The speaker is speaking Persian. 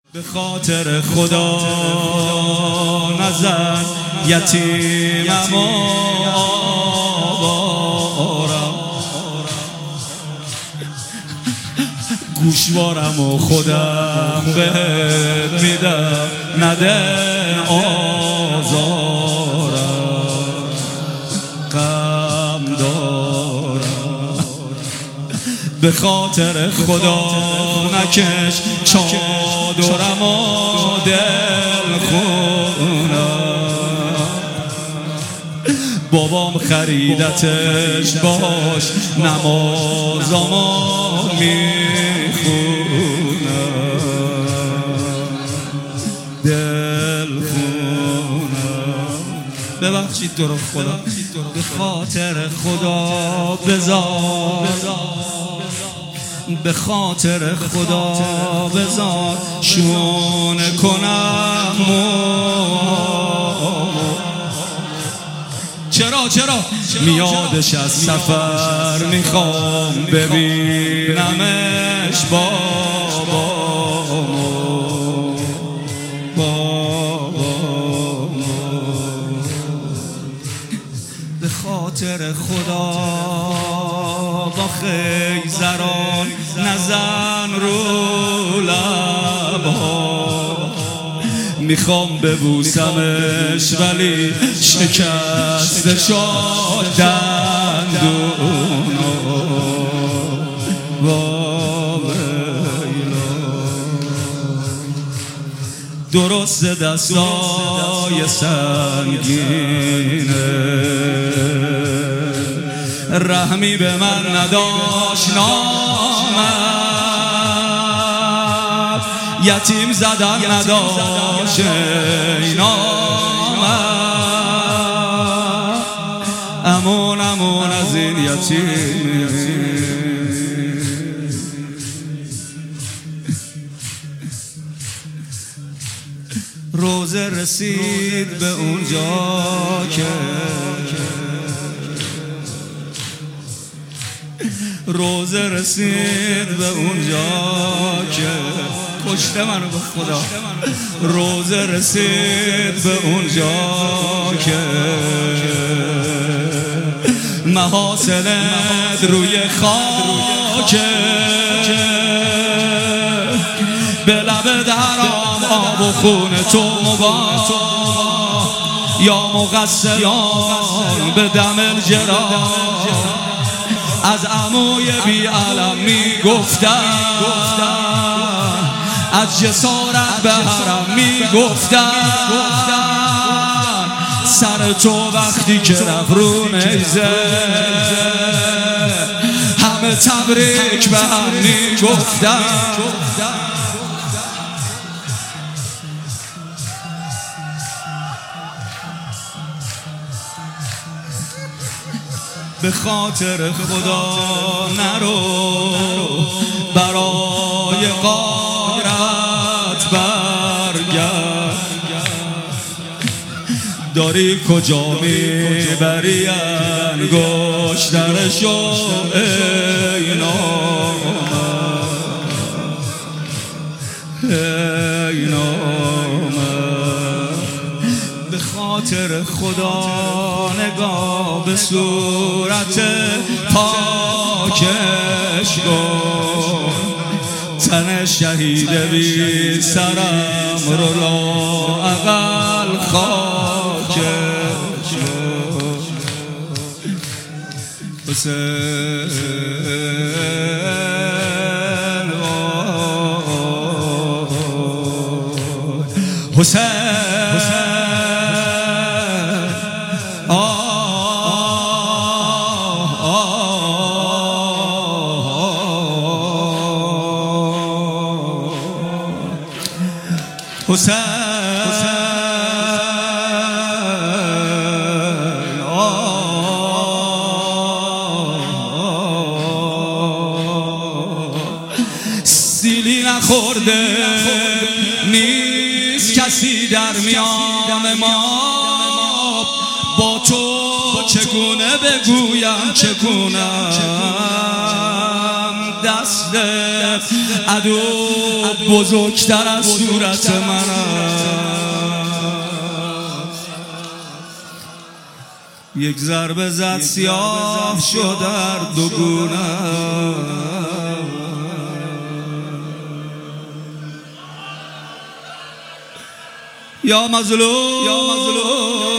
به خاطر خدا نزن یتیمم آوارم، گوشوارم و خودم بهت میدم، نده آزارم، غم دارم. به خاطر خدا نکش چادرم و دل خونم، بابام خریدتش باش نمازامو میخونم، دل خونم. ببخشید تو رو خدا، به خاطر خدا بذار، به خاطر خدا بذار شونه کنم. چرا میادش از سفر میخوام ببینمش بابامو. به خاطر خدا با خیزران نزن رو لبها، میخوام ببوسمش ولی شکسته شد دندونو. درست دستای سنگینه، رحمی به من نداشت نامد، یتیم زدن نداشت نامد، امون از این یتیم. روزه رسید به اونجا که روزه رسید به اونجا که کشته منو به خدا. روزه رسید به اونجا که محاسنت روی خاک، به لب درام آب و خون تو مباح، یا مقصران به دم الجراح. از عموی بی علم میگفتن، از جسارت به حرم میگفتن، سر تو وقتی که رفت رو نیزه همه تبریک به هم میگفتن. به خاطر خدا نرو، برای غارت برگرد، داری کجا میبری انگشترشو ای نامرد. به خاطر خدا نگاه به صورت پاکش کن، تن شهید بی سرم رو لااقل خاکش کن. حسین سیلی نخورده نیست کسی در میان ما، با تو چگونه بگویم چگونم دست عدو بزرگتر از صورت من یک ضربه زد سیاه شد در دو گونه یا مظلوم